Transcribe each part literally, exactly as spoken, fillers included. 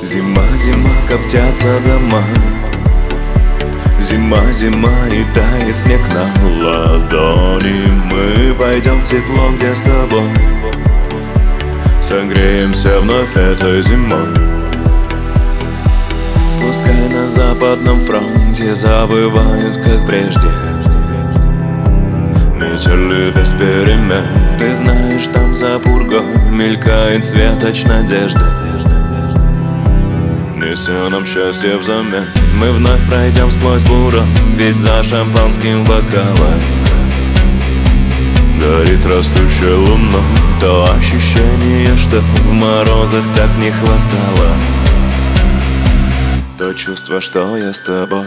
Зима, зима, коптятся дома. Зима, зима, и тает снег на ладони. Мы пойдем в тепло, где с тобой согреемся вновь этой зимой. Пускай на западном фронте завывают, как прежде, метели без перемен. Ты знаешь, там за пургой мелькает светоч надежды, неся нам счастье взамен. Мы вновь пройдем сквозь бурю, ведь за шампанским бокалом горит растущая луна. То ощущение, что в морозах так не хватало, то чувство, что я с тобой.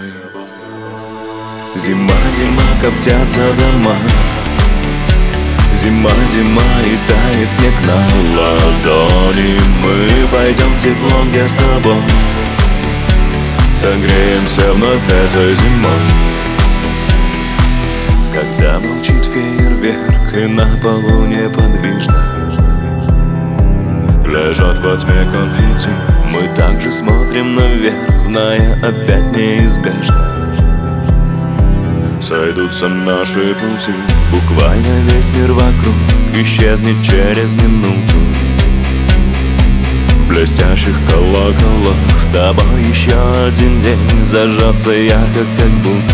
Зима, зима, коптятся дома. Зима, зима, и тает снег на ладони. Мы пойдем в тепло, где с тобой согреемся вновь этой зимой. Когда молчит фейерверк и на полу неподвижно лежат во тьме конфетти, мы также смотрим наверх, зная опять неизбежно сойдутся наши пути. Буквально весь мир вокруг исчезнет через минуту. В блестящих колоколах с тобой еще один день зажжется ярко, как будто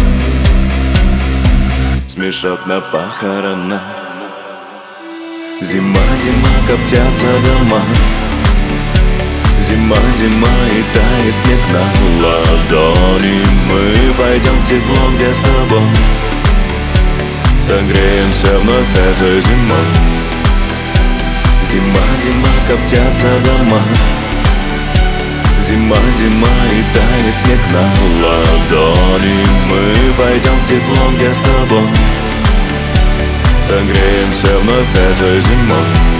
смешок на похоронах. Зима, зима, коптятся дома. Зима, зима, и тает снег на ладони. Мы пойдем в тепло, где с тобой согреемся вновь этой зимой. Зима, зима, коптятся дома. Зима, зима, и тает снег на ладони. Мы пойдем в тепло, где с тобой согреемся вновь этой зимой.